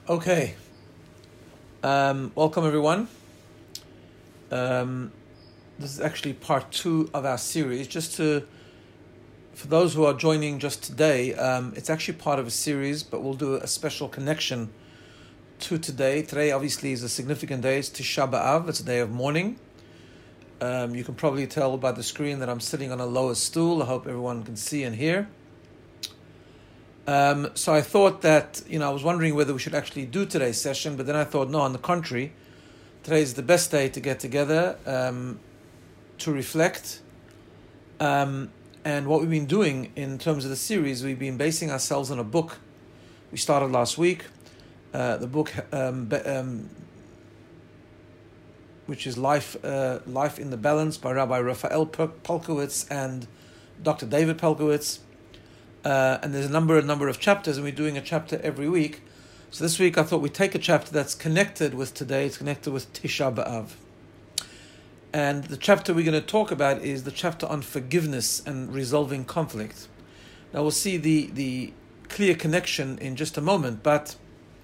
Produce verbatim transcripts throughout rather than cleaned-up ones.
Okay. Um, welcome, everyone. Um, this is actually part two of our series. Just to, for those who are joining just today, um, it's actually part of a series, but we'll do a special connection to today. Today, obviously, is a significant day. It's Tisha B'Av. It's a day of mourning. Um, you can probably tell by the screen that I'm sitting on a lower stool. I hope everyone can see and hear. Um, so I thought that, you know, I was wondering whether we should actually do today's session, but then I thought, no, on the contrary, today is the best day to get together, um, to reflect. Um, and what we've been doing in terms of the series, we've been basing ourselves on a book we started last week, uh, the book, um, um, which is Life uh, Life in the Balance by Rabbi Raphael Pelkowitz and Doctor David Pelkowitz. Uh, and there's a number, a number of chapters, and we're doing a chapter every week. So this week I thought we'd take a chapter that's connected with today. It's connected with Tisha B'Av. And the chapter we're going to talk about is the chapter on forgiveness and resolving conflict. Now we'll see the, the clear connection in just a moment, but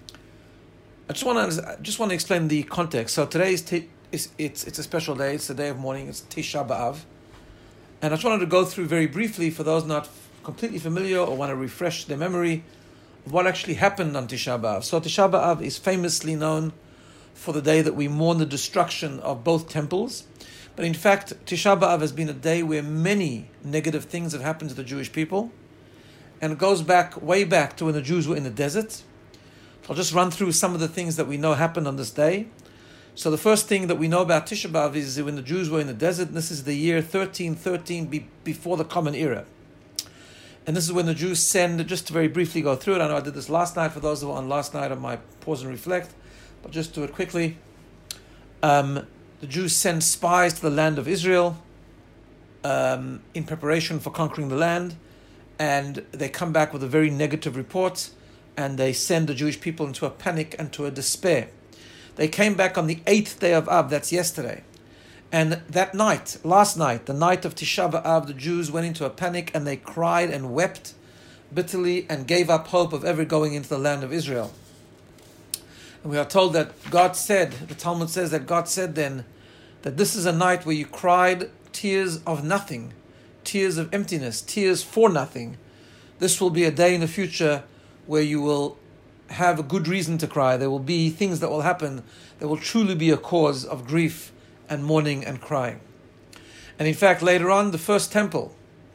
I just want to just want to explain the context. So today is t- it's, it's it's a special day. It's the day of mourning. It's Tisha B'Av, and I just wanted to go through very briefly for those not completely familiar or want to refresh their memory of what actually happened on Tisha B'Av. So Tisha B'Av is famously known for the day that we mourn the destruction of both temples. But in fact, Tisha B'Av has been a day where many negative things have happened to the Jewish people. And it goes back, way back to when the Jews were in the desert. So I'll just run through some of the things that we know happened on this day. So the first thing that we know about Tisha B'Av is when the Jews were in the desert. And this is the year thirteen thirteen be, before the Common Era. And this is when the Jews send, just to very briefly go through it, I know I did this last night for those who were on last night on my Pause and Reflect, but just do it quickly. Um, the Jews send spies to the land of Israel um, in preparation for conquering the land, and they come back with a very negative report, and they send the Jewish people into a panic and to a despair. They came back on the eighth day of Av, that's yesterday. And that night, last night, the night of Tisha B'Av, the Jews went into a panic and they cried and wept bitterly and gave up hope of ever going into the land of Israel. And we are told that God said, the Talmud says that God said then, that this is a night where you cried tears of nothing, tears of emptiness, tears for nothing. This will be a day in the future where you will have a good reason to cry. There will be things that will happen that will truly be a cause of grief and mourning and crying. And in fact, later on, the first temple,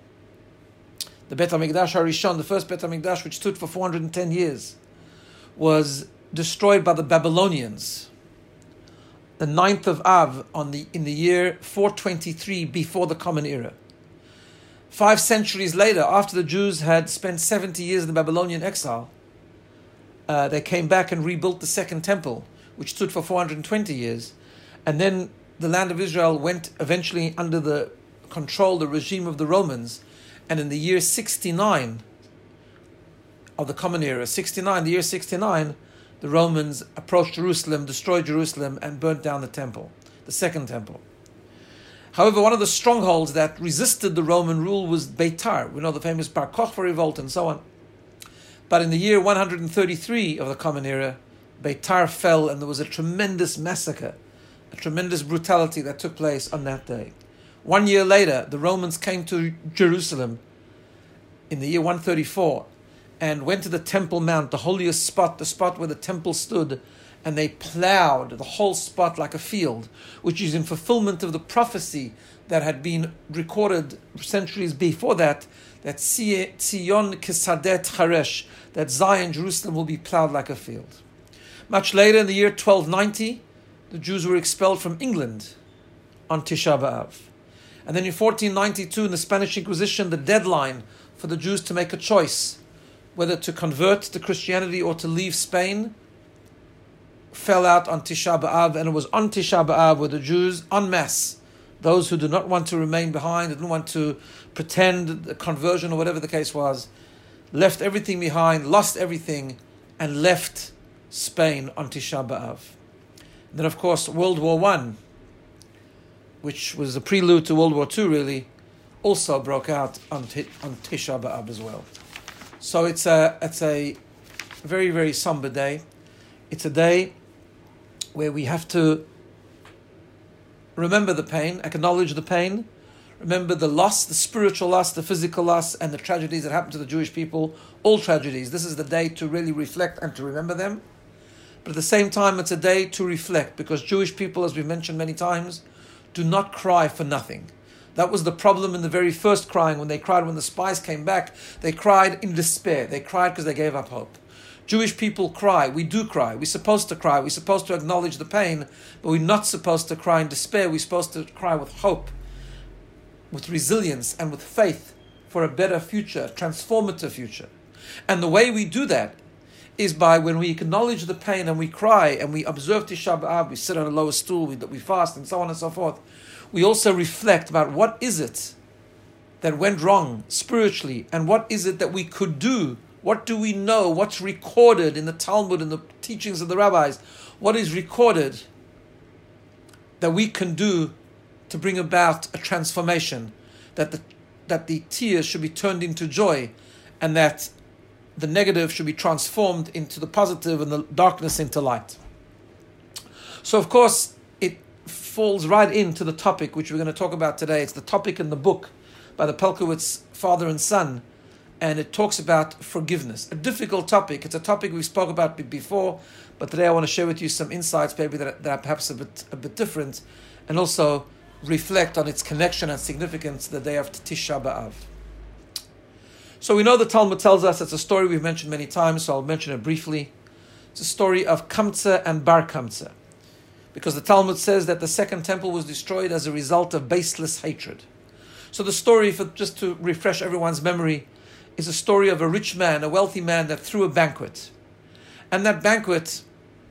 the Bet HaMikdash HaRishon, the first Bet HaMikdash, which stood for four hundred ten years, was destroyed by the Babylonians. The ninth of Av, on the in the year four twenty-three before the Common Era. Five centuries later, after the Jews had spent seventy years in the Babylonian exile, uh, they came back and rebuilt the second temple, which stood for four hundred twenty years. And then the land of Israel went eventually under the control, the regime of the Romans. And in the year sixty-nine of the Common Era, sixty-nine, the year sixty-nine, the Romans approached Jerusalem, destroyed Jerusalem, and burnt down the temple, the second temple. However, one of the strongholds that resisted the Roman rule was Beitar. We know the famous Bar Kokhba revolt and so on. But in the year one hundred thirty-three of the Common Era, Beitar fell and there was a tremendous massacre, a tremendous brutality that took place on that day. One year later, the Romans came to Jerusalem in the year one thirty-four and went to the Temple Mount, the holiest spot, the spot where the temple stood, and they plowed the whole spot like a field, which is in fulfillment of the prophecy that had been recorded centuries before that, that Zion Kisadet Haresh, that Zion, Jerusalem, will be plowed like a field. Much later, in the year twelve ninety, the Jews were expelled from England on Tisha B'Av. And then in fourteen ninety-two, in the Spanish Inquisition, the deadline for the Jews to make a choice whether to convert to Christianity or to leave Spain fell out on Tisha B'Av, and it was on Tisha B'Av where the Jews, en masse, those who did not want to remain behind, didn't want to pretend the conversion or whatever the case was, left everything behind, lost everything, and left Spain on Tisha B'Av. And then, of course, World War One, which was a prelude to World War Two, really, also broke out on, t- on Tisha B'Av as well. So it's a it's a very, very somber day. It's a day where we have to remember the pain, acknowledge the pain, remember the loss, the spiritual loss, the physical loss, and the tragedies that happened to the Jewish people, all tragedies. This is the day to really reflect and to remember them. But at the same time, it's a day to reflect, because Jewish people, as we've mentioned many times, do not cry for nothing. That was the problem in the very first crying. When they cried, when the spies came back, they cried in despair. They cried because they gave up hope. Jewish people cry. We do cry. We're supposed to cry. We're supposed to acknowledge the pain, but we're not supposed to cry in despair. We're supposed to cry with hope, with resilience, and with faith for a better future, a transformative future. And the way we do that is by when we acknowledge the pain and we cry and we observe Tisha B'Av, we sit on a lower stool, we, we fast, and so on and so forth. We also reflect about what is it that went wrong spiritually, and what is it that we could do. What do we know? What's recorded in the Talmud and the teachings of the rabbis? What is recorded that we can do to bring about a transformation, that the that the tears should be turned into joy, and that the negative should be transformed into the positive and the darkness into light. So, of course, it falls right into the topic which we're going to talk about today. It's the topic in the book by the Pelkowitz father and son, and it talks about forgiveness. A difficult topic. It's a topic we spoke about before, but today I want to share with you some insights, maybe that, that are perhaps a bit a bit different, and also reflect on its connection and significance the day of Tisha B'Av. So we know the Talmud tells us, it's a story we've mentioned many times, so I'll mention it briefly. It's a story of Kamtza and Bar Kamtza, because the Talmud says that the second temple was destroyed as a result of baseless hatred. So the story, for just to refresh everyone's memory, is a story of a rich man, a wealthy man that threw a banquet. And that banquet,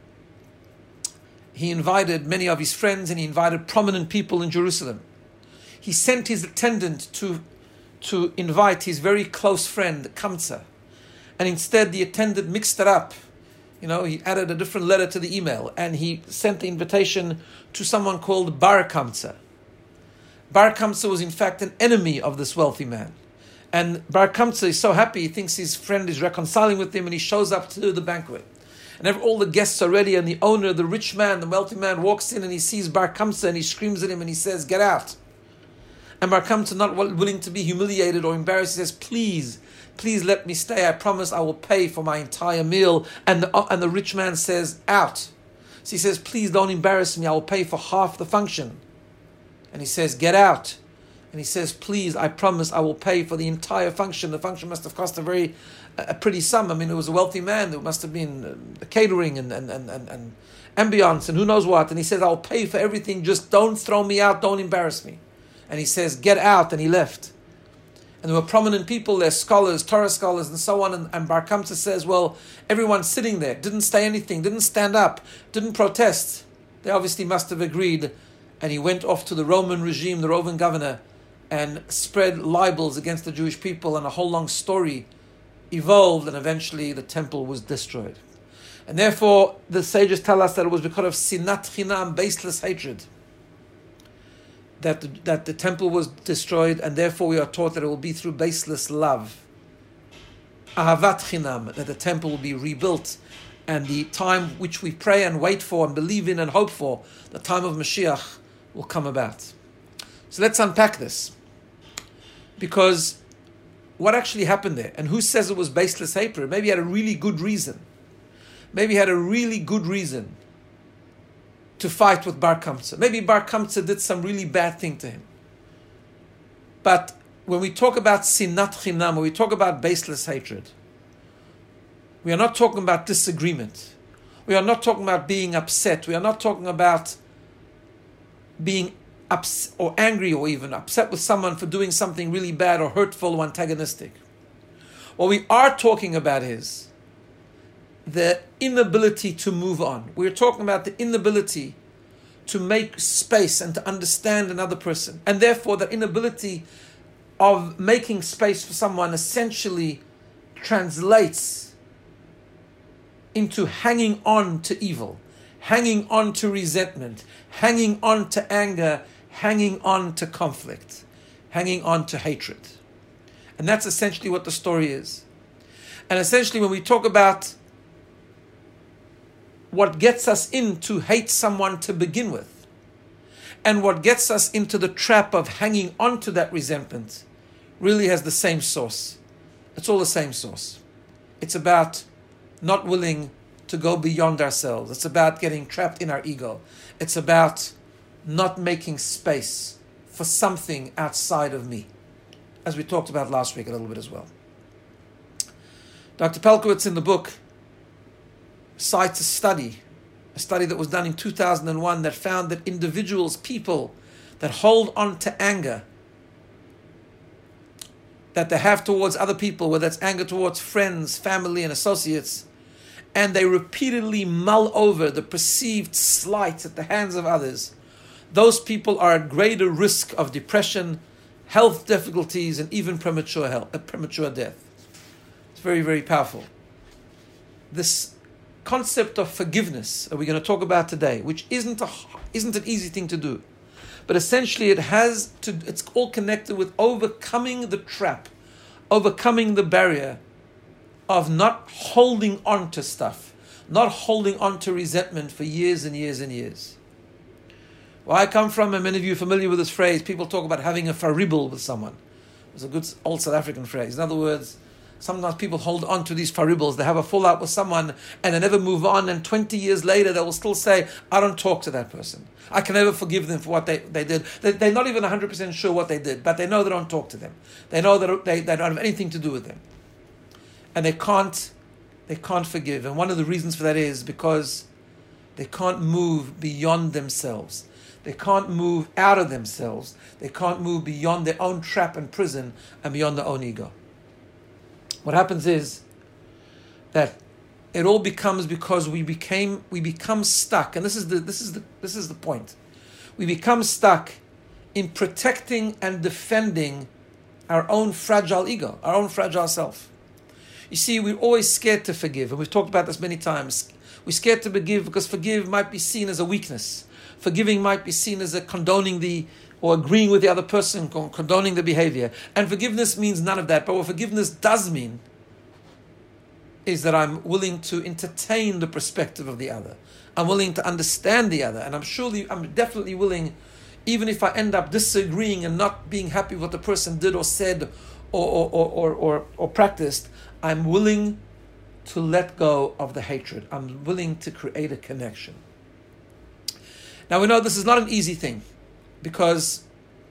he invited many of his friends, and he invited prominent people in Jerusalem. He sent his attendant to to invite his very close friend, Kamtza. And instead the attendant mixed it up. You know, he added a different letter to the email, and he sent the invitation to someone called Bar Kamtza. Bar Kamtza was in fact an enemy of this wealthy man. And Bar Kamtza is so happy, he thinks his friend is reconciling with him, and he shows up to the banquet. And all the guests are ready, and the owner, the rich man, the wealthy man, walks in and he sees Bar Kamtza, and he screams at him and he says, "Get out." And Bar Kamtza, not willing to be humiliated or embarrassed, says, "Please, please let me stay. I promise I will pay for my entire meal." And the, and the rich man says, "Out." So he says, "Please don't embarrass me. I will pay for half the function." And he says, "Get out." And he says, "Please, I promise I will pay for the entire function." The function must have cost a very, a pretty sum. I mean, it was a wealthy man. There must have been uh, catering and, and, and, and, and ambience and who knows what. And he says, "I'll pay for everything. Just don't throw me out. Don't embarrass me." And he says, "Get out," and he left. And there were prominent people there, scholars, Torah scholars, and so on. And, and Bar Kamtza says, well, everyone sitting there didn't say anything, didn't stand up, didn't protest. They obviously must have agreed. And he went off to the Roman regime, the Roman governor, and spread libels against the Jewish people, and a whole long story evolved, and eventually the temple was destroyed. And therefore, the sages tell us that it was because of sinat chinam, baseless hatred, that the, that the temple was destroyed, and therefore we are taught that it will be through baseless love, ahavat chinam, that the temple will be rebuilt, and the time which we pray and wait for and believe in and hope for, the time of Mashiach, will come about. So let's unpack this, because what actually happened there, and who says it was baseless hatred? Maybe he had a really good reason. Maybe he had a really good reason to fight with Bar Kamtza. Maybe Bar Kamtza did some really bad thing to him. But when we talk about sinat chinam, when we talk about baseless hatred, we are not talking about disagreement. We are not talking about being upset. We are not talking about being upset or angry or even upset with someone for doing something really bad or hurtful or antagonistic. What we are talking about is the inability to move on. We're talking about the inability to make space and to understand another person. And therefore, the inability of making space for someone essentially translates into hanging on to evil, hanging on to resentment, hanging on to anger, hanging on to conflict, hanging on to hatred. And that's essentially what the story is. And essentially, when we talk about what gets us in to hate someone to begin with, and what gets us into the trap of hanging on to that resentment really has the same source. It's all the same source. It's about not willing to go beyond ourselves. It's about getting trapped in our ego. It's about not making space for something outside of me, as we talked about last week a little bit as well. Doctor Pelcovitz in the book cites a study, a study that was done in two thousand one that found that individuals, people that hold on to anger that they have towards other people, whether it's anger towards friends, family, and associates, and they repeatedly mull over the perceived slight at the hands of others, those people are at greater risk of depression, health difficulties, and even premature health, uh, premature death. It's very, very powerful. This concept of forgiveness that we're going to talk about today, which isn't a isn't an easy thing to do, but essentially it has to. It's all connected with overcoming the trap, overcoming the barrier of not holding on to stuff, not holding on to resentment for years and years and years. Where I come from, and many of you are familiar with this phrase, people talk about having a faribble with someone. It's a good old South African phrase. In other words, sometimes people hold on to these faribbles. They have a fallout with someone and they never move on, and twenty years later they will still say, I don't talk to that person. I can never forgive them for what they, they did. They, they're not even one hundred percent sure what they did, but they know they don't talk to them. They know that they, they don't have anything to do with them. And they can't, they can't forgive. And one of the reasons for that is because they can't move beyond themselves. They can't move out of themselves. They can't move beyond their own trap and prison and beyond their own ego. What happens is that it all becomes because we became we become stuck, and this is the this is the this is the point. We become stuck in protecting and defending our own fragile ego, our own fragile self. You see, we're always scared to forgive, and we've talked about this many times. We're scared to forgive because forgive might be seen as a weakness. Forgiving might be seen as a condoning the, or agreeing with the other person, condoning the behavior. And forgiveness means none of that. But what forgiveness does mean is that I'm willing to entertain the perspective of the other. I'm willing to understand the other. And I'm surely, I'm definitely willing, even if I end up disagreeing and not being happy with what the person did or said or, or, or, or, or, or practiced, I'm willing to let go of the hatred. I'm willing to create a connection. Now we know this is not an easy thing, because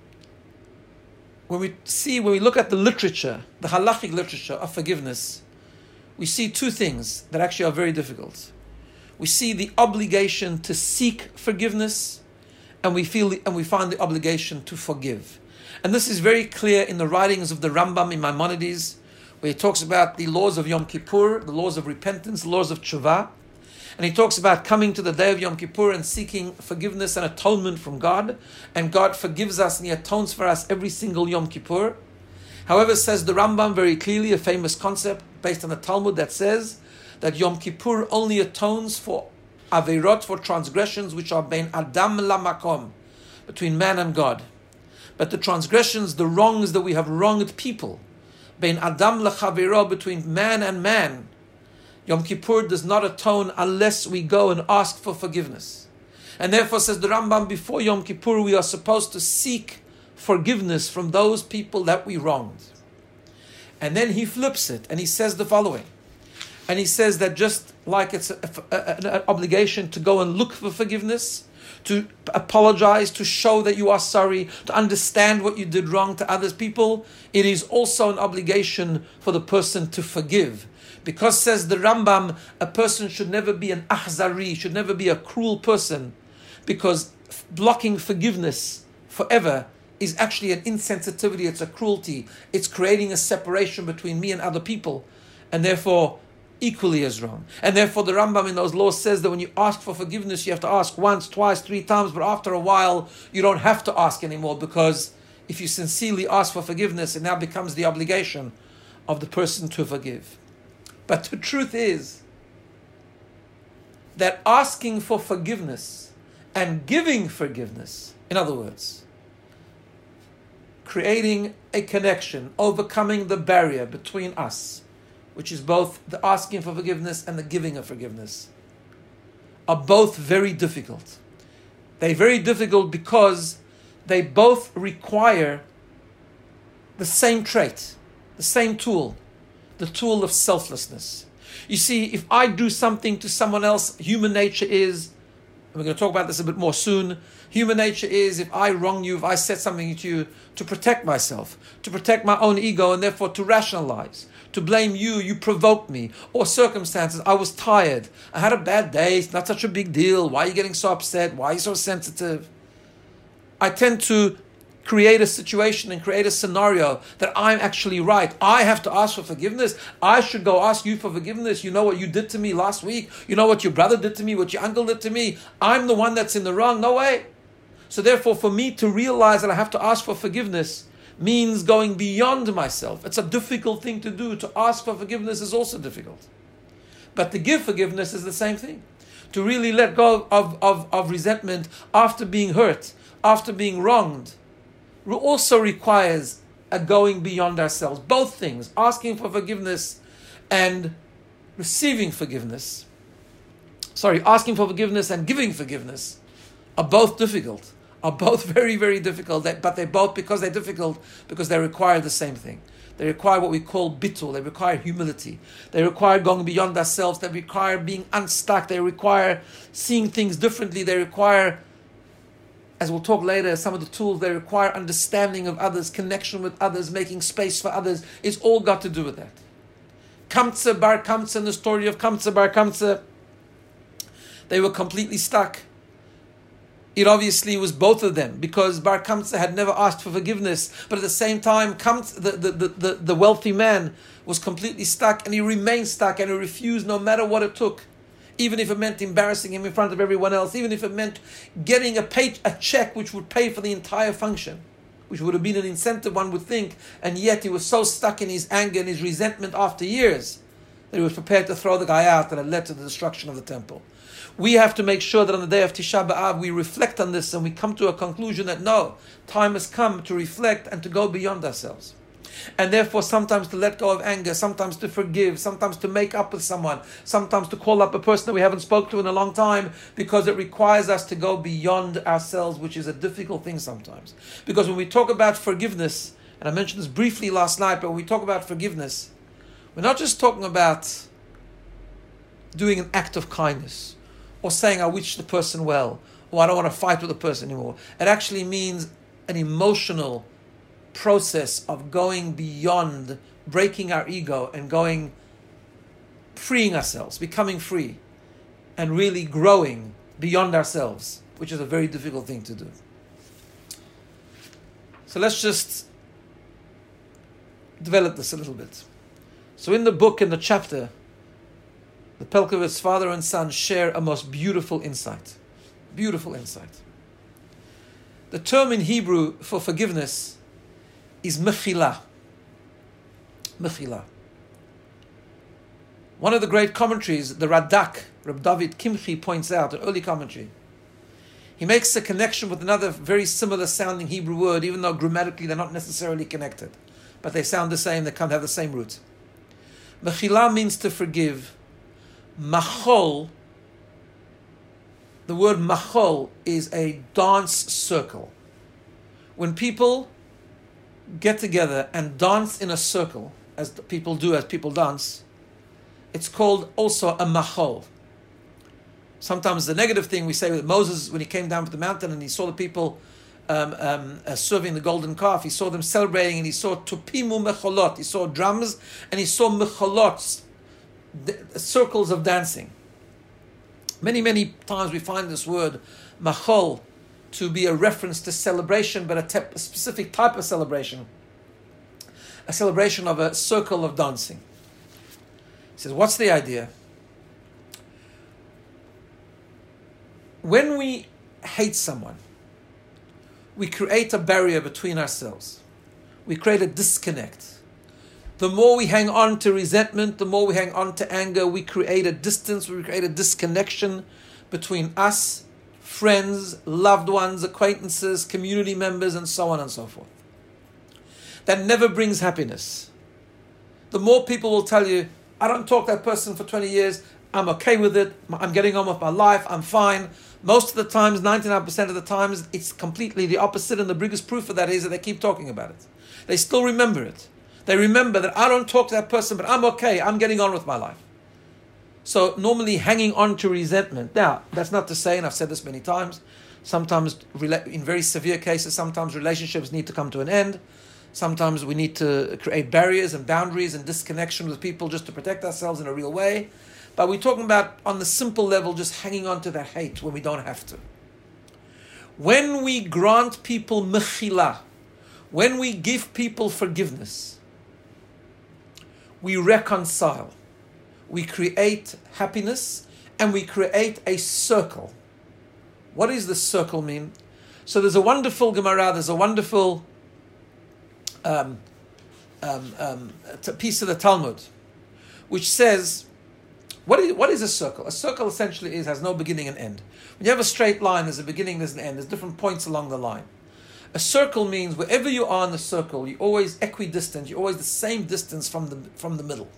when we see, when we look at the literature, the halachic literature of forgiveness, we see two things that actually are very difficult. We see the obligation to seek forgiveness, and we feel the, and we find the obligation to forgive. And this is very clear in the writings of the Rambam in Maimonides, where he talks about the laws of Yom Kippur, the laws of repentance, the laws of tshuva. And he talks about coming to the day of Yom Kippur and seeking forgiveness and atonement from God. And God forgives us and He atones for us every single Yom Kippur. However, says the Rambam very clearly, a famous concept based on the Talmud that says that Yom Kippur only atones for averot, for transgressions which are bein Adam lamakom, between man and God. But the transgressions, the wrongs that we have wronged people, bein Adam lachavero, between man and man, Yom Kippur does not atone unless we go and ask for forgiveness. And therefore, says the Rambam, before Yom Kippur we are supposed to seek forgiveness from those people that we wronged. And then he flips it and he says the following. And he says that just like it's a, a, a, an obligation to go and look for forgiveness, to apologize, to show that you are sorry, to understand what you did wrong to others people, it is also an obligation for the person to forgive. Because, says the Rambam, a person should never be an ahzari, should never be a cruel person, because blocking forgiveness forever is actually an insensitivity, it's a cruelty, it's creating a separation between me and other people, and therefore equally as wrong. And therefore the Rambam in those laws says that when you ask for forgiveness, you have to ask once, twice, three times, but after a while you don't have to ask anymore, because if you sincerely ask for forgiveness, it now becomes the obligation of the person to forgive. But the truth is that asking for forgiveness and giving forgiveness, in other words, creating a connection, overcoming the barrier between us, which is both the asking for forgiveness and the giving of forgiveness, are both very difficult. They're very difficult because they both require the same trait, the same tool, the tool of selflessness. You see, if I do something to someone else, human nature is, and we're going to talk about this a bit more soon, human nature is, if I wrong you, if I said something to you, to protect myself, to protect my own ego, and therefore to rationalize, to blame you, you provoked me, or circumstances, I was tired, I had a bad day, it's not such a big deal, why are you getting so upset, why are you so sensitive? I tend to create a situation and create a scenario that I'm actually right. I have to ask for forgiveness. I should go ask you for forgiveness. You know what you did to me last week? You know what your brother did to me, what your uncle did to me? I'm the one that's in the wrong. No way. So therefore, for me to realize that I have to ask for forgiveness means going beyond myself. It's a difficult thing to do. To ask for forgiveness is also difficult. But to give forgiveness is the same thing. To really let go of, of, of resentment after being hurt, after being wronged, also requires a going beyond ourselves. Both things, asking for forgiveness and receiving forgiveness, sorry, asking for forgiveness and giving forgiveness are both difficult, are both very, very difficult, but they're both, because they're difficult, because they require the same thing. They require what we call bittul, they require humility, they require going beyond ourselves, they require being unstuck, they require seeing things differently, they require, as we'll talk later, some of the tools, they require understanding of others, connection with others, making space for others. It's all got to do with that. Kamtza bar Kamtza, in the story of Kamtza bar Kamtza, they were completely stuck. It obviously was both of them, because Bar Kamtza had never asked for forgiveness, but at the same time, Kamtza, the, the, the, the, the wealthy man was completely stuck, and he remained stuck, and he refused no matter what it took. Even if it meant embarrassing him in front of everyone else, even if it meant getting a pay, a check which would pay for the entire function, which would have been an incentive, one would think, and yet he was so stuck in his anger and his resentment after years that he was prepared to throw the guy out, and it led to the destruction of the temple. We have to make sure that on the day of Tisha B'Av we reflect on this and we come to a conclusion that no, time has come to reflect and to go beyond ourselves. And therefore sometimes to let go of anger, sometimes to forgive, sometimes to make up with someone, sometimes to call up a person that we haven't spoken to in a long time, because it requires us to go beyond ourselves, which is a difficult thing sometimes. Because when we talk about forgiveness, and I mentioned this briefly last night, but when we talk about forgiveness, we're not just talking about doing an act of kindness, or saying I wish the person well, or I don't want to fight with the person anymore. It actually means an emotional process of going beyond, breaking our ego and going, freeing ourselves, becoming free, and really growing beyond ourselves, which is a very difficult thing to do. So let's just develop this a little bit. So in the book, in the chapter, the Pelcovitz father and son share a most beautiful insight. Beautiful insight. The term in Hebrew for forgiveness is mechila. Mechila. One of the great commentaries, the Radak, Reb David Kimchi, points out, an early commentary. He makes a connection with another very similar sounding Hebrew word, even though grammatically they're not necessarily connected. But they sound the same, they kind of have the same root. Mechila means to forgive. Machol, the word machol is a dance circle. When people get together and dance in a circle, as people do, as people dance, it's called also a machol. Sometimes the negative thing we say with Moses, when he came down from the mountain and he saw the people um, um, uh, serving the golden calf, he saw them celebrating, and he saw tupimu mecholot, he saw drums, and he saw mecholots, the circles of dancing. Many, many times we find this word machol to be a reference to celebration, but a, te- a specific type of celebration. A celebration of a circle of dancing. He says, what's the idea? When we hate someone, we create a barrier between ourselves. We create a disconnect. The more we hang on to resentment, the more we hang on to anger, we create a distance, we create a disconnection between us, friends, loved ones, acquaintances, community members, and so on and so forth. That never brings happiness. The more people will tell you, I don't talk to that person for twenty years, I'm okay with it, I'm getting on with my life, I'm fine. Most of the times, ninety-nine percent of the times, it's completely the opposite, and the biggest proof of that is that they keep talking about it. They still remember it. They remember that I don't talk to that person, but I'm okay, I'm getting on with my life. So normally hanging on to resentment. Now, that's not to say, and I've said this many times, sometimes in very severe cases, sometimes relationships need to come to an end. Sometimes we need to create barriers and boundaries and disconnection with people just to protect ourselves in a real way. But we're talking about, on the simple level, just hanging on to that hate when we don't have to. When we grant people mechila, when we give people forgiveness, we reconcile, we create happiness, and we create a circle. What does the circle mean? So there's a wonderful Gemara, there's a wonderful um, um, um, piece of the Talmud, which says, What is, what is a circle? A circle essentially is has no beginning and end. When you have a straight line, there's a beginning, there's an end. There's different points along the line. A circle means wherever you are in the circle, you're always equidistant. You're always the same distance from the from the middle.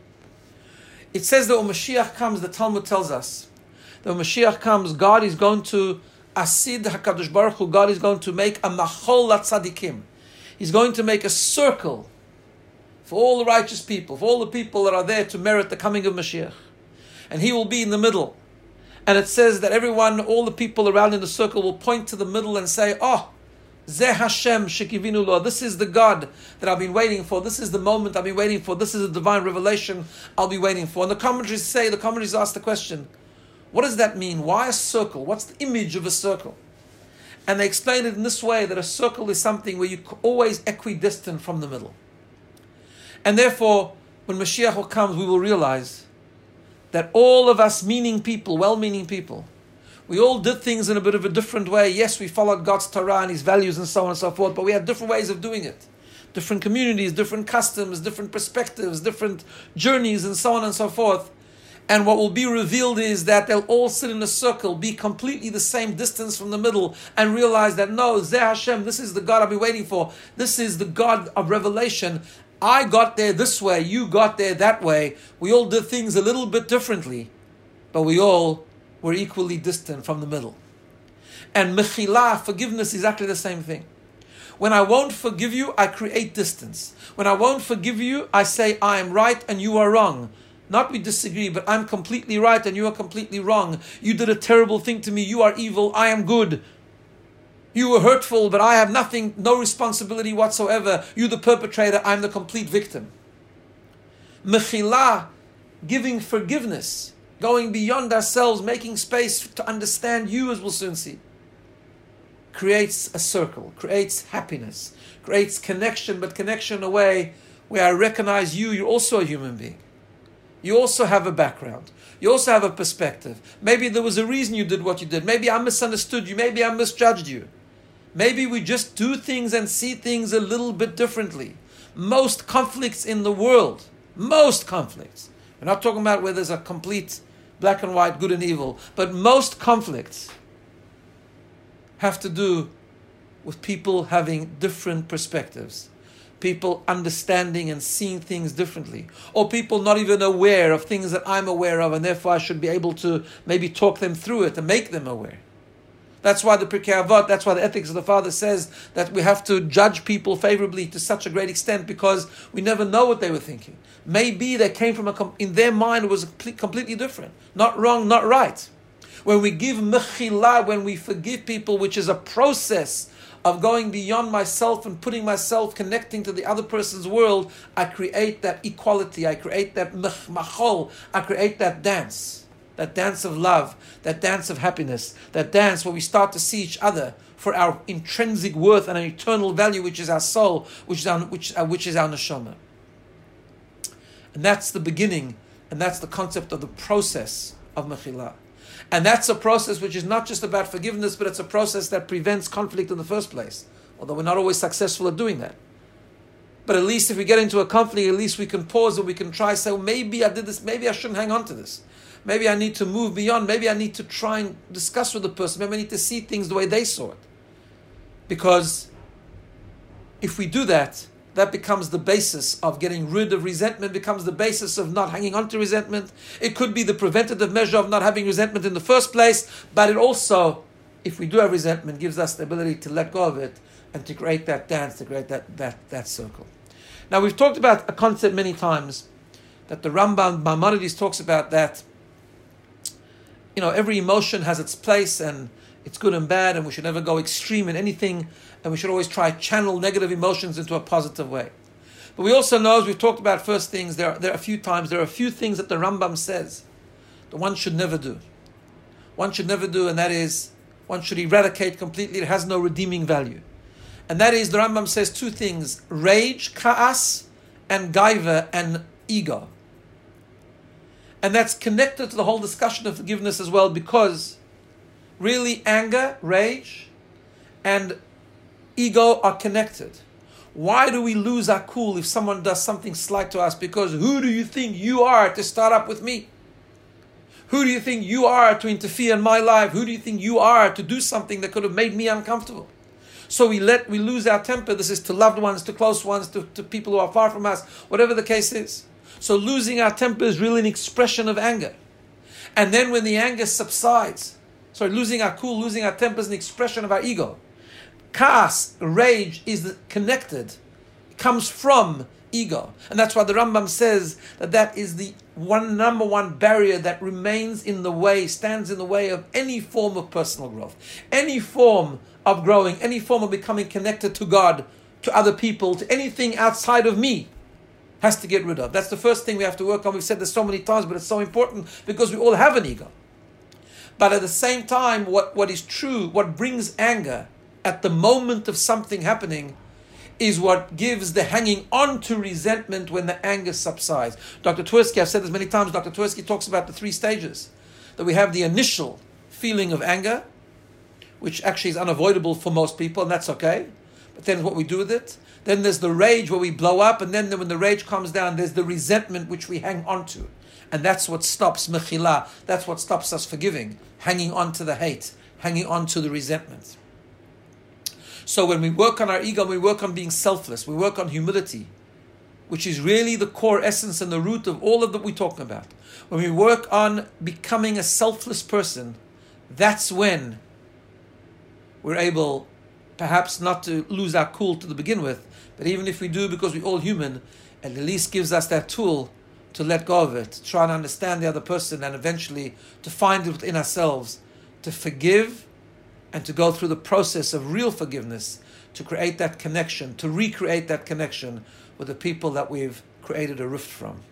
It says that when Mashiach comes, the Talmud tells us that when Mashiach comes, God is going to asid HaKadosh Baruch Hu. God is going to make a machol latzadikim. He's going to make a circle for all the righteous people, for all the people that are there to merit the coming of Mashiach. And he will be in the middle. And it says that everyone, all the people around in the circle will point to the middle and say, oh, Zeh Hashem shekivinu lo. This is the God that I've been waiting for. This is the moment I've been waiting for. This is a divine revelation I'll be waiting for. And the commentaries say, the commentaries ask the question, what does that mean? Why a circle? What's the image of a circle? And they explain it in this way, that a circle is something where you're always equidistant from the middle. And therefore, when Mashiach comes, we will realize that all of us meaning people, well-meaning people, we all did things in a bit of a different way. Yes, we followed God's Torah and His values and so on and so forth, but we had different ways of doing it. Different communities, different customs, different perspectives, different journeys and so on and so forth. And what will be revealed is that they'll all sit in a circle, be completely the same distance from the middle, and realize that no, Zeh Hashem, this is the God I've been waiting for. This is the God of revelation. I got there this way, you got there that way. We all did things a little bit differently, but we all were equally distant from the middle. And mechila, forgiveness, is exactly the same thing. When I won't forgive you, I create distance. When I won't forgive you, I say I am right and you are wrong. Not we disagree, but I'm completely right and you are completely wrong. You did a terrible thing to me, you are evil, I am good. You were hurtful, but I have nothing, no responsibility whatsoever. You the perpetrator, I'm the complete victim. Mechila, giving forgiveness, going beyond ourselves, making space to understand you, as we'll soon see, creates a circle, creates happiness, creates connection, but connection in a way where I recognize you, you're also a human being. You also have a background. You also have a perspective. Maybe there was a reason you did what you did. Maybe I misunderstood you. Maybe I misjudged you. Maybe we just do things and see things a little bit differently. Most conflicts in the world, most conflicts, we're not talking about where there's a complete black and white, good and evil, but most conflicts have to do with people having different perspectives, people understanding and seeing things differently, or people not even aware of things that I'm aware of, and therefore I should be able to maybe talk them through it and make them aware. That's why the Pirkei Avot, that's why the Ethics of the Father says that we have to judge people favorably to such a great extent, because we never know what they were thinking. Maybe they came from a, in their mind it was completely different. Not wrong, not right. When we give mechila, when we forgive people, which is a process of going beyond myself and putting myself, connecting to the other person's world, I create that equality, I create that machol, I create that dance. That dance of love, that dance of happiness, that dance where we start to see each other for our intrinsic worth and our eternal value, which is our soul, which is our, which, uh, which is our neshama. And that's the beginning, and that's the concept of the process of mechila. And that's a process which is not just about forgiveness, but it's a process that prevents conflict in the first place, although we're not always successful at doing that. But at least if we get into a conflict, at least we can pause and we can try, say, well, maybe I did this, maybe I shouldn't hang on to this. Maybe I need to move beyond. Maybe I need to try and discuss with the person. Maybe I need to see things the way they saw it. Because if we do that, that becomes the basis of getting rid of resentment, becomes the basis of not hanging on to resentment. It could be the preventative measure of not having resentment in the first place, but it also, if we do have resentment, gives us the ability to let go of it and to create that dance, to create that, that, that circle. Now, we've talked about a concept many times that the Rambam Maimonides talks about, that, you know, every emotion has its place and it's good and bad, and we should never go extreme in anything, and we should always try to channel negative emotions into a positive way. But we also know, as we've talked about first things, there are, there are a few times, there are a few things that the Rambam says that one should never do. One should never do, and that is, one should eradicate completely. It has no redeeming value. And that is, the Rambam says two things: rage, ka'as, and gaiva, and ego. And that's connected to the whole discussion of forgiveness as well, because really anger, rage, and ego are connected. Why do we lose our cool if someone does something slight to us? Because who do you think you are to start up with me? Who do you think you are to interfere in my life? Who do you think you are to do something that could have made me uncomfortable? So we let we lose our temper. This is to loved ones, to close ones, to, to people who are far from us, whatever the case is. So losing our temper is really an expression of anger. And then when the anger subsides, sorry, losing our cool, losing our temper is an expression of our ego. Chaos, rage, is connected. It comes from ego. And that's why the Rambam says that that is the one number one barrier that remains in the way, stands in the way of any form of personal growth, any form of growing, any form of becoming connected to God, to other people, to anything outside of me, has to get rid of. That's the first thing we have to work on. We've said this so many times, but it's so important because we all have an ego. But at the same time, what, what is true, what brings anger at the moment of something happening, is what gives the hanging on to resentment when the anger subsides. Doctor Tversky, I've said this many times, Doctor Tversky talks about the three stages. That we have the initial feeling of anger, which actually is unavoidable for most people, and that's okay. But then what we do with it. Then there's the rage where we blow up, and then when the rage comes down, there's the resentment which we hang on to. And that's what stops mechila, that's what stops us forgiving, hanging on to the hate, hanging on to the resentment. So when we work on our ego, we work on being selfless, we work on humility, which is really the core essence and the root of all of that we're talking about. When we work on becoming a selfless person, that's when we're able perhaps not to lose our cool to the begin with, but even if we do, because we're all human, it at least gives us that tool to let go of it, to try and understand the other person, and eventually to find it within ourselves, to forgive, and to go through the process of real forgiveness, to create that connection, to recreate that connection with the people that we've created a rift from.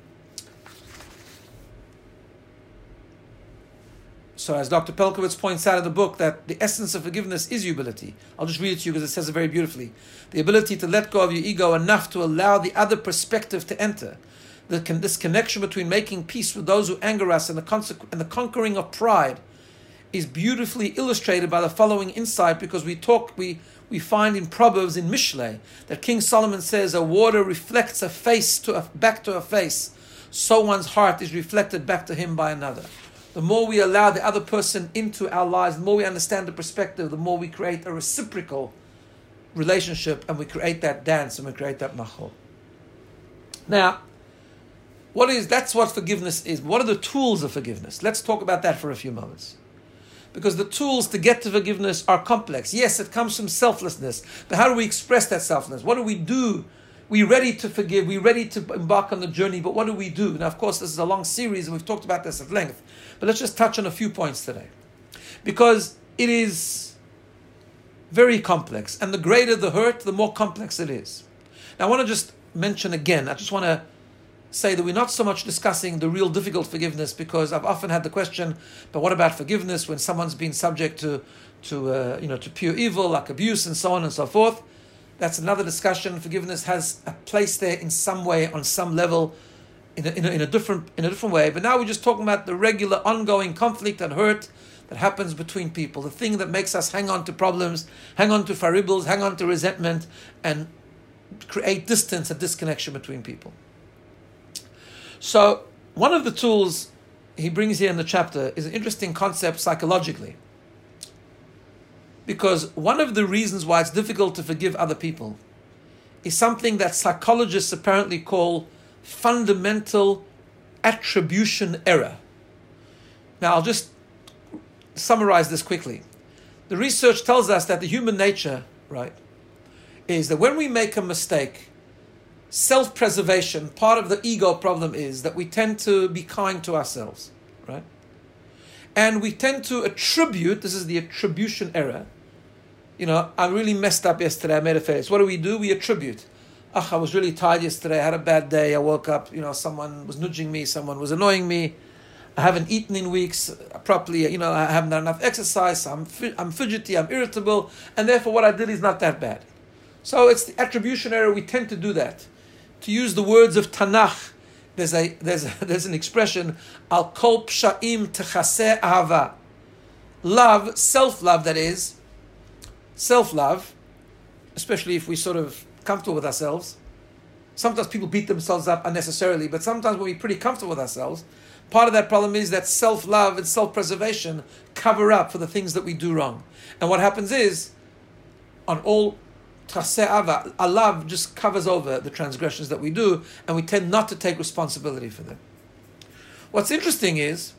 So as Doctor Pelkowitz points out in the book, that the essence of forgiveness is humility. I'll just read it to you because it says it very beautifully. The ability to let go of your ego enough to allow the other perspective to enter. The, this connection between making peace with those who anger us and the, consequ- and the conquering of pride is beautifully illustrated by the following insight, because we talk, we, we find in Proverbs, in Mishlei, that King Solomon says, a water reflects a face to a, back to a face, so one's heart is reflected back to him by another. The more we allow the other person into our lives, the more we understand the perspective, the more we create a reciprocal relationship, and we create that dance, and we create that machol. Now, what is, that's what forgiveness is. What are the tools of forgiveness? Let's talk about that for a few moments. Because the tools to get to forgiveness are complex. Yes, it comes from selflessness. But how do we express that selflessness? What do we do? We're ready to forgive. We're ready to embark on the journey. But what do we do? Now, of course, this is a long series, and we've talked about this at length. But let's just touch on a few points today. Because it is very complex. And the greater the hurt, the more complex it is. Now, I want to just mention again, I just want to say that we're not so much discussing the real difficult forgiveness, because I've often had the question, but what about forgiveness when someone's been subject to, to uh, you know, to pure evil, like abuse and so on and so forth? That's another discussion. Forgiveness has a place there in some way, on some level, in a, in a, in a different in a different way. But now we're just talking about the regular, ongoing conflict and hurt that happens between people, the thing that makes us hang on to problems, hang on to faribbles, hang on to resentment, and create distance and disconnection between people. So one of the tools he brings here in the chapter is an interesting concept psychologically. Because one of the reasons why it's difficult to forgive other people is something that psychologists apparently call fundamental attribution error. Now, I'll just summarize this quickly. The research tells us that the human nature, right, is that when we make a mistake, self-preservation, part of the ego problem is that we tend to be kind to ourselves, right? And we tend to attribute, this is the attribution error, you know, I really messed up yesterday, I made a face. What do we do? We attribute. Ach, I was really tired yesterday, I had a bad day, I woke up, you know, someone was nudging me, someone was annoying me, I haven't eaten in weeks properly, you know, I haven't done enough exercise, I'm I'm fidgety, I'm irritable, and therefore what I did is not that bad. So it's the attribution error, we tend to do that. To use the words of Tanakh, there's a there's a, there's an expression, al kol psha'im techaseh ahava. Love, self-love that is, self-love, especially if we sort of comfortable with ourselves. Sometimes people beat themselves up unnecessarily, but sometimes when we're pretty comfortable with ourselves, part of that problem is that self-love and self-preservation cover up for the things that we do wrong. And what happens is, on all traseh ava, our love just covers over the transgressions that we do, and we tend not to take responsibility for them. What's interesting is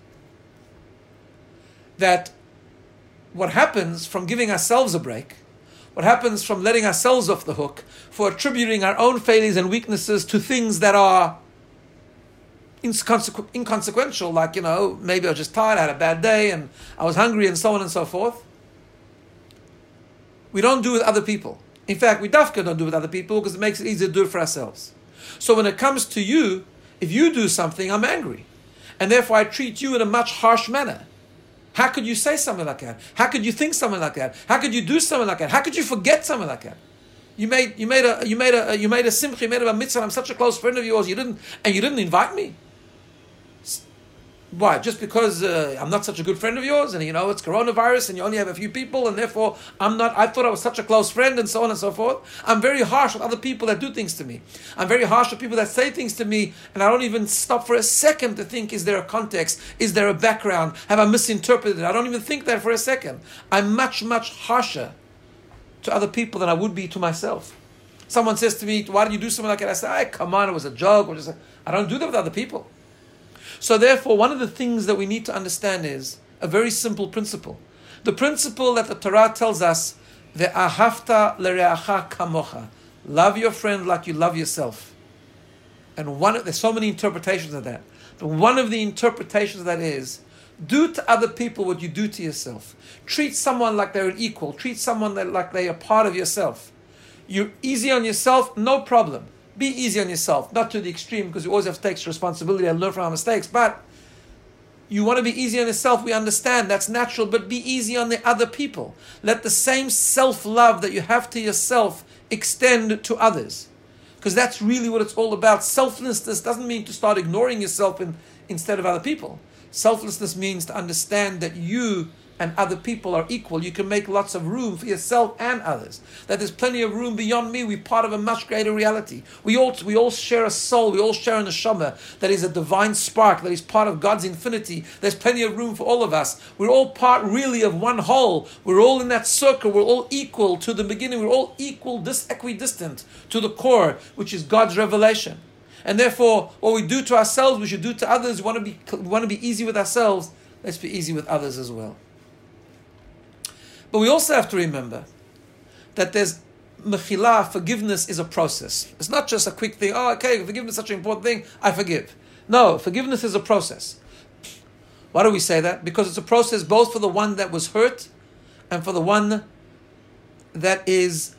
that what happens from giving ourselves a break, what happens from letting ourselves off the hook, for attributing our own failures and weaknesses to things that are inconsequ- inconsequential, like, you know, maybe I was just tired, I had a bad day, and I was hungry, and so on and so forth. We don't do it with other people. In fact, we dafka don't do it with other people because it makes it easier to do it for ourselves. So when it comes to you, if you do something, I'm angry. And therefore I treat you in a much harsh manner. How could you say something like that? How could you think something like that? How could you do something like that? How could you forget something like that? You made you made a you made a you made a simcha, you made a mitzvah. I'm such a close friend of yours. You didn't and you didn't invite me. Why? Just because uh, I'm not such a good friend of yours, and you know it's coronavirus, and you only have a few people, and therefore I'm not. I thought I was such a close friend, and so on and so forth. I'm very harsh with other people that do things to me. I'm very harsh with people that say things to me, and I don't even stop for a second to think: is there a context? Is there a background? Have I misinterpreted it? I don't even think that for a second. I'm much, much harsher to other people than I would be to myself. Someone says to me, "Why did you do something like that?" I say, "Hey, come on, it was a joke." Or just, I don't do that with other people. So therefore, one of the things that we need to understand is a very simple principle. The principle that the Torah tells us, ve'ahavta l'reacha kamocha. Love your friend like you love yourself. And one, there's so many interpretations of that. But one of the interpretations of that is, do to other people what you do to yourself. Treat someone like they're an equal. Treat someone like they're a part of yourself. You're easy on yourself, no problem. Be easy on yourself, not to the extreme, because you always have to take responsibility and learn from our mistakes, but you want to be easy on yourself, we understand, that's natural, but be easy on the other people. Let the same self-love that you have to yourself extend to others. Because that's really what it's all about. Selflessness doesn't mean to start ignoring yourself in, instead of other people. Selflessness means to understand that you and other people are equal. You can make lots of room for yourself and others. That there's plenty of room beyond me. We're part of a much greater reality. We all we all share a soul. We all share a neshama that is a divine spark, that is part of God's infinity. There's plenty of room for all of us. We're all part really of one whole. We're all in that circle. We're all equal to the beginning. We're all equal, dis- equidistant to the core, which is God's revelation. And therefore, what we do to ourselves, we should do to others. We want to be, we want to be easy with ourselves. Let's be easy with others as well. But we also have to remember that there's mechila, forgiveness is a process. It's not just a quick thing, oh, okay, forgiveness is such an important thing, I forgive. No, forgiveness is a process. Why do we say that? Because it's a process both for the one that was hurt and for the one that is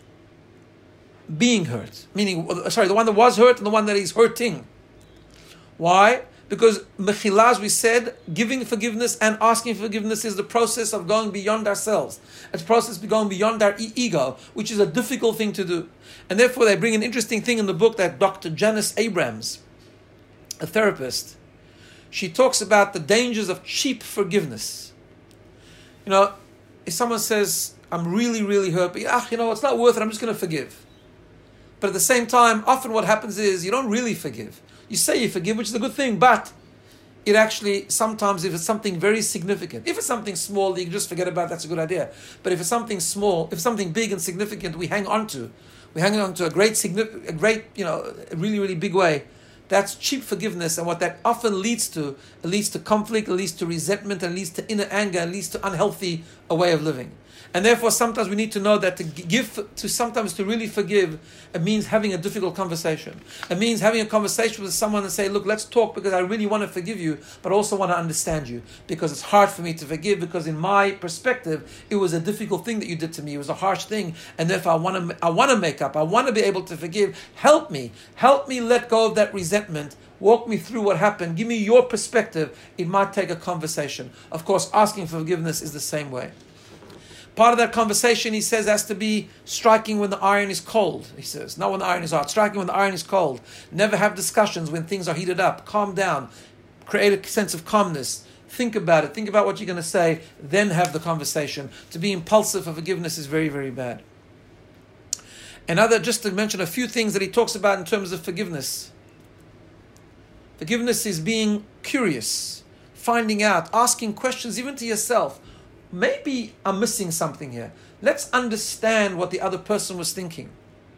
being hurt. Meaning, sorry, the one that was hurt and the one that is hurting. Why? Because mechila, as we said, giving forgiveness and asking forgiveness is the process of going beyond ourselves. It's a process of going beyond our e- ego, which is a difficult thing to do. And therefore they bring an interesting thing in the book that Doctor Janice Abrams, a therapist, she talks about the dangers of cheap forgiveness. You know, if someone says, I'm really, really hurt, but ah, you know, it's not worth it, I'm just going to forgive. But at the same time, often what happens is you don't really forgive. You say you forgive, which is a good thing, but it actually, sometimes if it's something very significant, if it's something small, you can just forget about it, that's a good idea. But if it's something small, if it's something big and significant we hang on to, we're hanging on to a great, a great, you know, a really, really big way. That's cheap forgiveness, and what that often leads to, it leads to conflict, it leads to resentment, and it leads to inner anger, it leads to unhealthy a way of living. And therefore, sometimes we need to know that to give, to sometimes to really forgive, it means having a difficult conversation. It means having a conversation with someone and say, look, let's talk because I really want to forgive you, but also want to understand you. Because it's hard for me to forgive, because in my perspective, it was a difficult thing that you did to me. It was a harsh thing. And therefore, I want to, I want to make up. I want to be able to forgive. Help me. Help me let go of that resentment. Walk me through what happened. Give me your perspective. It might take a conversation. Of course, asking for forgiveness is the same way. Part of that conversation, he says, has to be striking when the iron is cold, he says. Not when the iron is hot. Striking when the iron is cold. Never have discussions when things are heated up. Calm down. Create a sense of calmness. Think about it. Think about what you're going to say. Then have the conversation. To be impulsive for forgiveness is very, very bad. Another, just to mention a few things that he talks about in terms of forgiveness. Forgiveness is being curious, finding out, asking questions even to yourself. Maybe I'm missing something here. Let's understand what the other person was thinking.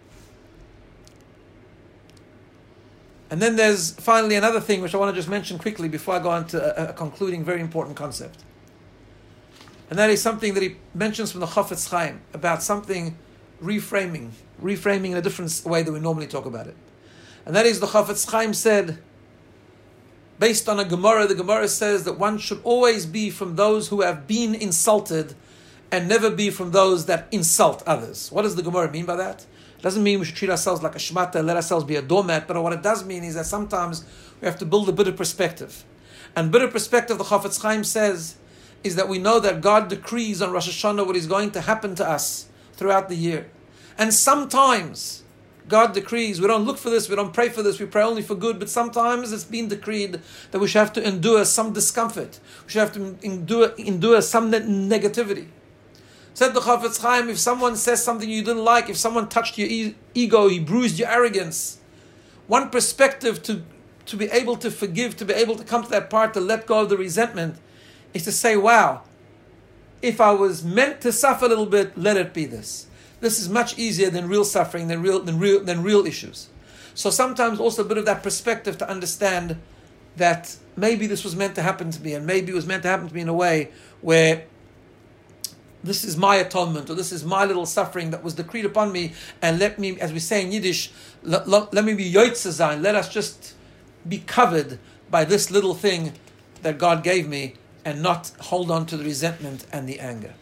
And then there's finally another thing which I want to just mention quickly before I go on to a, a concluding very important concept. And that is something that he mentions from the Chafetz Chaim about something reframing, reframing in a different way than we normally talk about it. And that is the Chafetz Chaim said, based on a Gemara, the Gemara says that one should always be from those who have been insulted and never be from those that insult others. What does the Gemara mean by that? It doesn't mean we should treat ourselves like a shmata, let ourselves be a doormat, but what it does mean is that sometimes we have to build a bit of perspective. And a bit of perspective, the Chafetz Chaim says, is that we know that God decrees on Rosh Hashanah what is going to happen to us throughout the year. And sometimes God decrees, we don't look for this, we don't pray for this, we pray only for good, but sometimes it's been decreed that we should have to endure some discomfort. We should have to endure, endure some negativity. Said the Chafetz Chaim, if someone says something you didn't like, if someone touched your e- ego, he bruised your arrogance, one perspective to, to be able to forgive, to be able to come to that part, to let go of the resentment, is to say, wow, if I was meant to suffer a little bit, let it be this. This is much easier than real suffering, than real, than real, than real issues. So sometimes also a bit of that perspective to understand that maybe this was meant to happen to me, and maybe it was meant to happen to me in a way where this is my atonement, or this is my little suffering that was decreed upon me, and let me, as we say in Yiddish, let, let, let me be yoitze sein, let us just be covered by this little thing that God gave me, and not hold on to the resentment and the anger.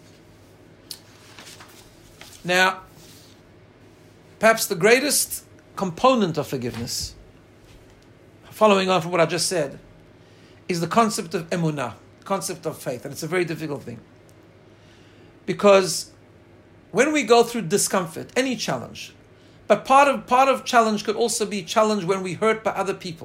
Now, perhaps the greatest component of forgiveness, following on from what I just said, is the concept of emunah, concept of faith. And it's a very difficult thing. Because when we go through discomfort, any challenge, but part of part of challenge could also be challenge when we hurt by other people.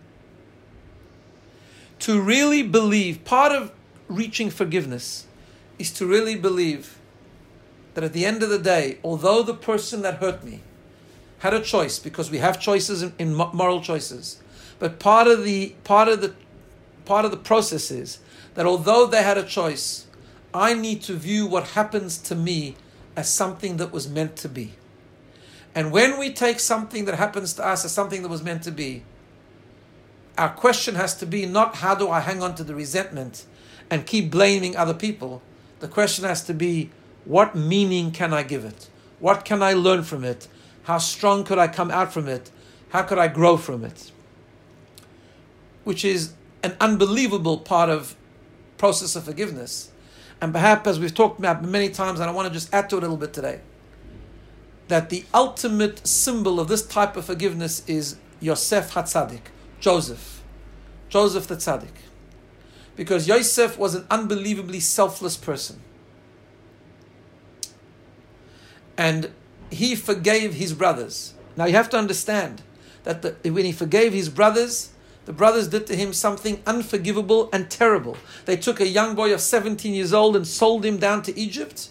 To really believe, part of reaching forgiveness is to really believe that at the end of the day, although the person that hurt me had a choice, because we have choices in, in moral choices, but part of the part of the part of the process is that although they had a choice, I need to view what happens to me as something that was meant to be. And when we take something that happens to us as something that was meant to be, our question has to be not how do I hang on to the resentment and keep blaming other people. The question has to be, what meaning can I give it? What can I learn from it? How strong could I come out from it? How could I grow from it? Which is an unbelievable part of process of forgiveness. And perhaps, as we've talked about many times, and I want to just add to it a little bit today, that the ultimate symbol of this type of forgiveness is Yosef HaTzadik, Joseph. Joseph the Tzaddik. Because Yosef was an unbelievably selfless person. And he forgave his brothers. Now you have to understand that the, when he forgave his brothers, the brothers did to him something unforgivable and terrible. They took a young boy of seventeen years old and sold him down to Egypt,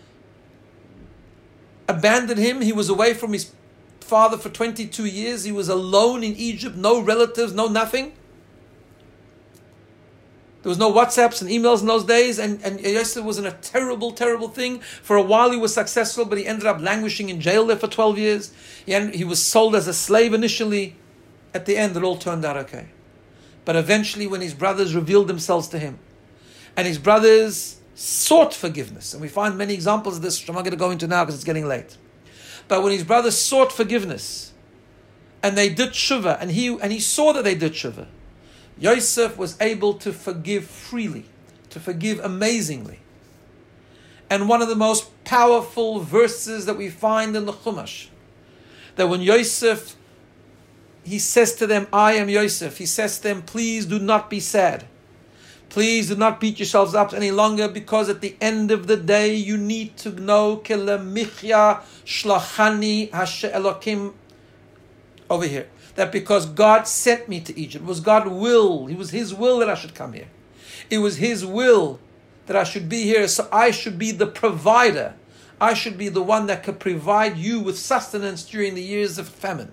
abandoned him. He was away from his father for twenty-two years. He was alone in Egypt, no relatives, no nothing. There was no WhatsApps and emails in those days, and, and Yosef was in a terrible, terrible thing. For a while he was successful, but he ended up languishing in jail there for twelve years. He, ended, he was sold as a slave initially. At the end, it all turned out okay. But eventually, when his brothers revealed themselves to him, and his brothers sought forgiveness, and we find many examples of this, which I'm not going to go into now because it's getting late. But when his brothers sought forgiveness, and they did tshuva, and he and he saw that they did tshuva, Yosef was able to forgive freely, to forgive amazingly. And one of the most powerful verses that we find in the Chumash, that when Yosef, he says to them, I am Yosef, he says to them, please do not be sad. Please do not beat yourselves up any longer, because at the end of the day, you need to know, Kelemichya shlachani hashe Elokim, over here, that because God sent me to Egypt, it was God's will, it was His will that I should come here. It was His will that I should be here, so I should be the provider. I should be the one that could provide you with sustenance during the years of famine.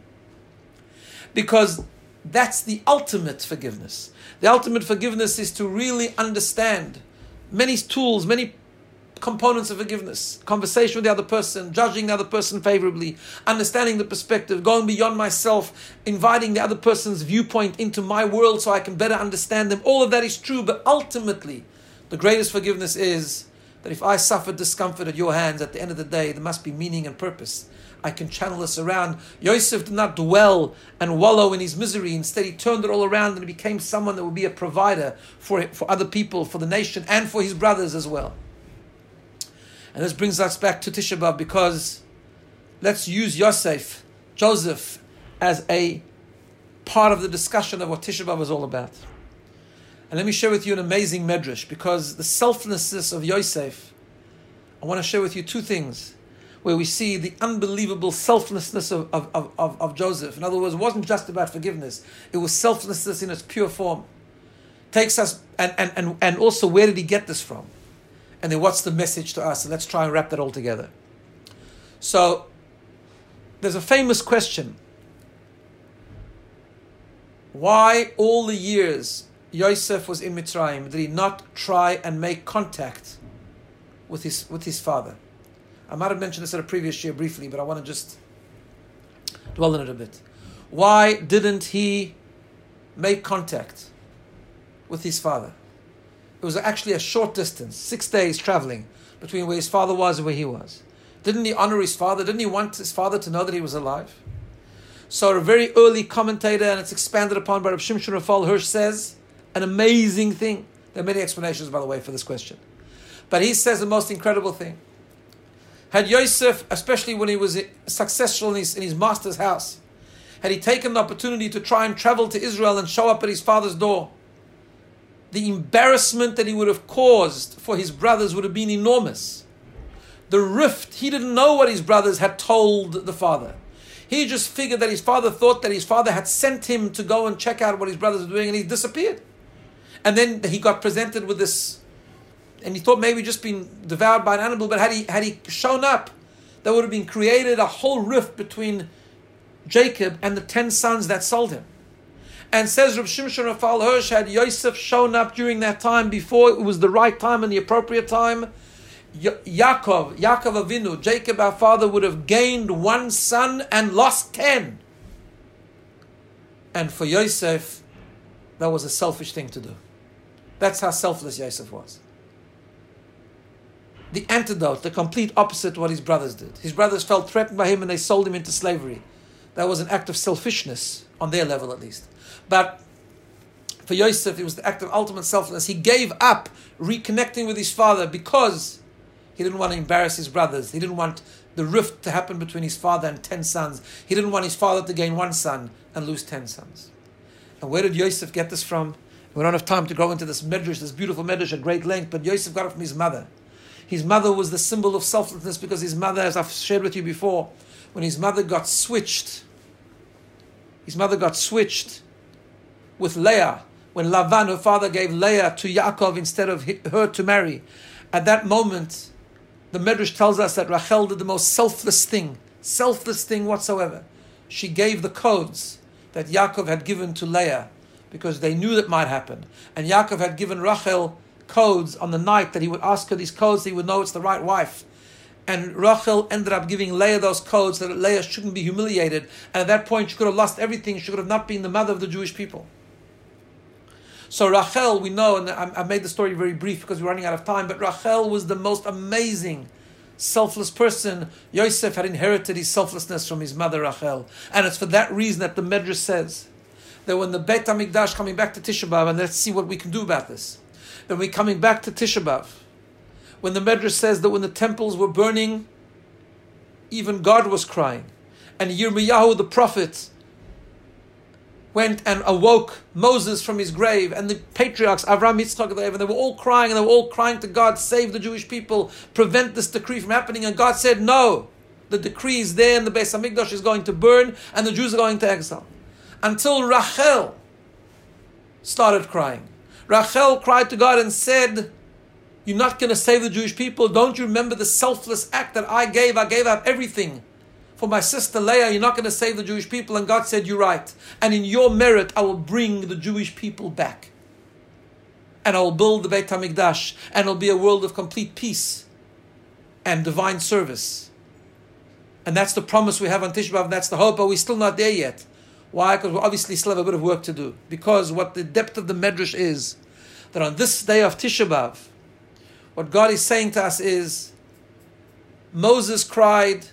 Because that's the ultimate forgiveness. The ultimate forgiveness is to really understand many tools, many components of forgiveness. Conversation with the other person, judging the other person favorably, understanding the perspective, going beyond myself, inviting the other person's viewpoint into my world so I can better understand them. All of that is true, but ultimately, the greatest forgiveness is that if I suffer discomfort at your hands, at the end of the day, there must be meaning and purpose. I can channel this around. Yosef did not dwell and wallow in his misery. Instead, he turned it all around and became someone that would be a provider for, for other people, for the nation, and for his brothers as well. And this brings us back to Tisha B'Av, because let's use Yosef, Joseph, as a part of the discussion of what Tisha B'Av is all about. And let me share with you an amazing medrash, because the selflessness of Yosef, I want to share with you two things where we see the unbelievable selflessness of, of, of, of Joseph. In other words, it wasn't just about forgiveness, it was selflessness in its pure form. Takes us, and, and, and, and also, where did he get this from? And then what's the message to us? And let's try and wrap that all together. So, there's a famous question. Why all the years Yosef was in Mitzrayim did he not try and make contact with his with his father? I might have mentioned this at a previous year briefly, but I want to just dwell on it a bit. Why didn't he make contact with his father? It was actually a short distance, six days traveling between where his father was and where he was. Didn't he honor his father? Didn't he want his father to know that he was alive? So a very early commentator, and it's expanded upon by Rav Shimshon Raphael Hirsch, says an amazing thing. There are many explanations, by the way, for this question. But he says the most incredible thing. Had Yosef, especially when he was successful in his, in his master's house, had he taken the opportunity to try and travel to Israel and show up at his father's door, the embarrassment that he would have caused for his brothers would have been enormous. The rift, he didn't know what his brothers had told the father. He just figured that his father thought that his father had sent him to go and check out what his brothers were doing, and he disappeared. And then he got presented with this, and he thought maybe just been devoured by an animal, but had he had he shown up, there would have been created a whole rift between Jacob and the ten sons that sold him. And says Rav Shimshon Raphael Hirsch, had Yosef shown up during that time, before it was the right time and the appropriate time, Ya- Yaakov, Yaakov Avinu, Jacob our father, would have gained one son and lost ten. And for Yosef, that was a selfish thing to do. That's how selfless Yosef was. The antidote, the complete opposite of what his brothers did. His brothers felt threatened by him and they sold him into slavery. That was an act of selfishness, on their level at least. But for Yosef, it was the act of ultimate selflessness. He gave up reconnecting with his father because he didn't want to embarrass his brothers. He didn't want the rift to happen between his father and ten sons. He didn't want his father to gain one son and lose ten sons. And where did Yosef get this from? We don't have time to go into this medrash, this beautiful medrash at great length, but Yosef got it from his mother. His mother was the symbol of selflessness, because his mother, as I've shared with you before, when his mother got switched, his mother got switched with Leah, when Lavan, her father, gave Leah to Yaakov instead of her to marry. At that moment, the Medrash tells us that Rachel did the most selfless thing, selfless thing whatsoever. She gave the codes that Yaakov had given to Leah because they knew that might happen. And Yaakov had given Rachel codes on the night that he would ask her these codes, so he would know it's the right wife. And Rachel ended up giving Leah those codes so that Leah shouldn't be humiliated. And at that point, she could have lost everything. She could have not been the mother of the Jewish people. So Rachel, we know, and I made the story very brief because we're running out of time, but Rachel was the most amazing, selfless person. Yosef had inherited his selflessness from his mother Rachel. And it's for that reason that the Medrash says that when the Beit HaMikdash coming back to Tisha B'Av, and let's see what we can do about this, that we're coming back to Tisha B'Av, when the Medrash says that when the temples were burning, even God was crying. And Yirmiyahu the prophet went and awoke Moses from his grave, and the patriarchs, Avraham, Yitzchak, and they were all crying, and they were all crying to God, save the Jewish people, prevent this decree from happening. And God said, no, the decree is there, and the Beis HaMikdash is going to burn, and the Jews are going to exile. Until Rachel started crying. Rachel cried to God and said, you're not going to save the Jewish people? Don't you remember the selfless act that I gave? I gave up everything for my sister Leah. You're not going to save the Jewish people. And God said, you're right. And in your merit, I will bring the Jewish people back. And I will build the Beit HaMikdash. And it'll be a world of complete peace and divine service. And that's the promise we have on Tisha B'Av. And that's the hope, but we're still not there yet. Why? Because we obviously still have a bit of work to do. Because what the depth of the Medrash is, that on this day of Tisha B'Av, what God is saying to us is, Moses cried,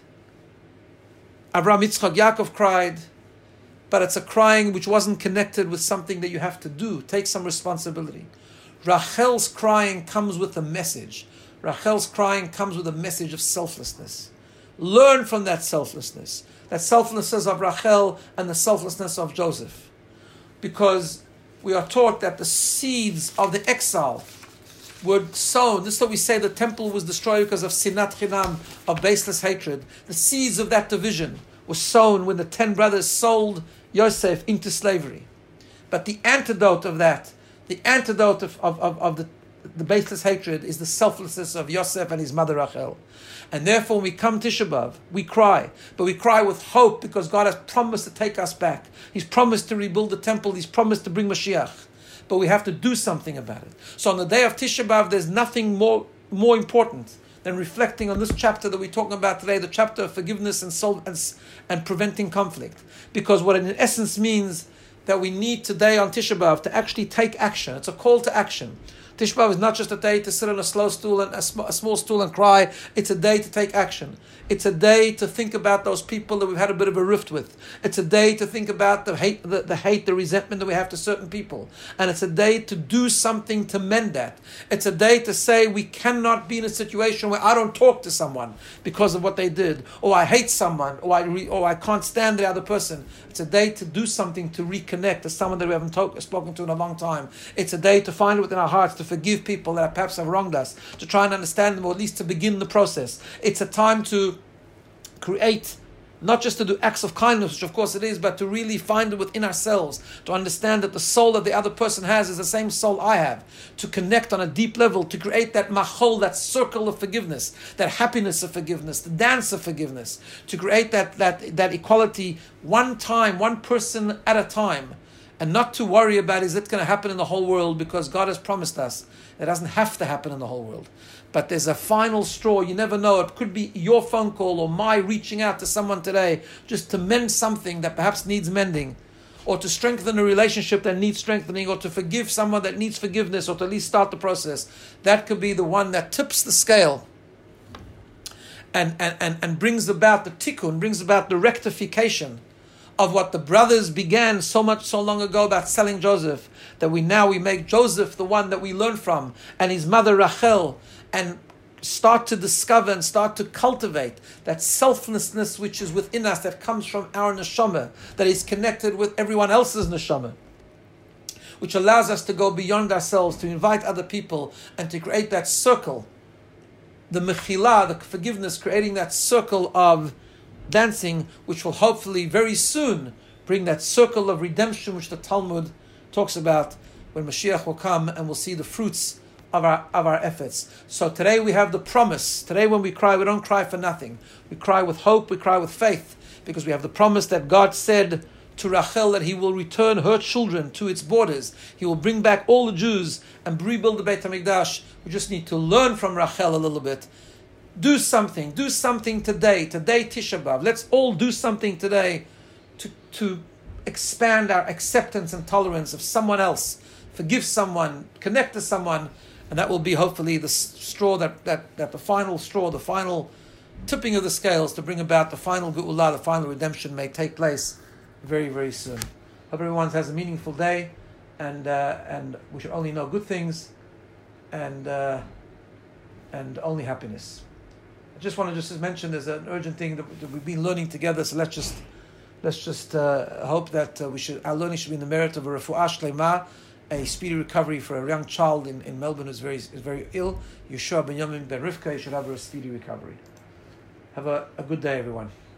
Avraham, Yitzchak, Yaakov cried, but it's a crying which wasn't connected with something that you have to do. Take some responsibility. Rachel's crying comes with a message. Rachel's crying comes with a message of selflessness. Learn from that selflessness. That selflessness of Rachel and the selflessness of Joseph. Because we are taught that the seeds of the exile were sown. This is what we say, the temple was destroyed because of sinat chinam, of baseless hatred. The seeds of that division were sown when the ten brothers sold Yosef into slavery. But the antidote of that, the antidote of, of, of, of the, the baseless hatred is the selflessness of Yosef and his mother Rachel. And therefore when we come Tisha B'Av, we cry. But we cry with hope because God has promised to take us back. He's promised to rebuild the temple. He's promised to bring Mashiach. But we have to do something about it. So on the day of Tisha B'Av, there's nothing more, more important than reflecting on this chapter that we're talking about today, the chapter of forgiveness and, sol- and, and preventing conflict. Because what it in essence means that we need today on Tisha B'Av to actually take action. It's a call to action. Tisha B'Av is not just a day to sit on a slow stool and a, sm- a small stool and cry. It's a day to take action. It's a day to think about those people that we've had a bit of a rift with. It's a day to think about the hate, the, the hate, the resentment that we have to certain people. And it's a day to do something to mend that. It's a day to say we cannot be in a situation where I don't talk to someone because of what they did, or I hate someone, or I re, or I can't stand the other person. It's a day to do something to reconnect to someone that we haven't talk, spoken to in a long time. It's a day to find it within our hearts to forgive people that perhaps have wronged us, to try and understand them, or at least to begin the process. It's a time to create, not just to do acts of kindness, which of course it is, but to really find it within ourselves, to understand that the soul that the other person has is the same soul I have, to connect on a deep level, to create that machol, that circle of forgiveness, that happiness of forgiveness, the dance of forgiveness, to create that, that, that equality one time, one person at a time, and not to worry about is it going to happen in the whole world, because God has promised us it doesn't have to happen in the whole world. But there's a final straw. You never know. It could be your phone call or my reaching out to someone today just to mend something that perhaps needs mending, or to strengthen a relationship that needs strengthening, or to forgive someone that needs forgiveness, or to at least start the process. That could be the one that tips the scale and, and, and, and brings about the tikkun, brings about the rectification of what the brothers began so much so long ago about selling Joseph, that we now we make Joseph the one that we learn from, and his mother Rachel, and start to discover and start to cultivate that selflessness which is within us, that comes from our neshama, that is connected with everyone else's neshama, which allows us to go beyond ourselves, to invite other people, and to create that circle, the mechila, the forgiveness, creating that circle of dancing, which will hopefully very soon bring that circle of redemption which the Talmud talks about when Mashiach will come and we'll see the fruits of our of our efforts. So today we have the promise. Today when we cry, we don't cry for nothing. We cry with hope, we cry with faith, because we have the promise that God said to Rachel that he will return her children to its borders. He will bring back all the Jews and rebuild the Beit HaMikdash. We just need to learn from Rachel a little bit. Do something. Do something today. Today, Tisha B'Av. Let's all do something today to, to expand our acceptance and tolerance of someone else. Forgive someone. Connect to someone. And that will be hopefully the straw, that, that, that the final straw, the final tipping of the scales to bring about the final Ge'ulah, the final redemption may take place very, very soon. Hope everyone has a meaningful day, and uh, and we should only know good things, and uh, and only happiness. I just want to just mention there's an urgent thing that, that we've been learning together. So let's just let's just uh, hope that uh, we should our learning should be in the merit of a refuah shlema, a speedy recovery for a young child in, in Melbourne who's very is very ill. Yeshua ben Yamin ben Rivka, you should have a speedy recovery. Have a, a good day, everyone.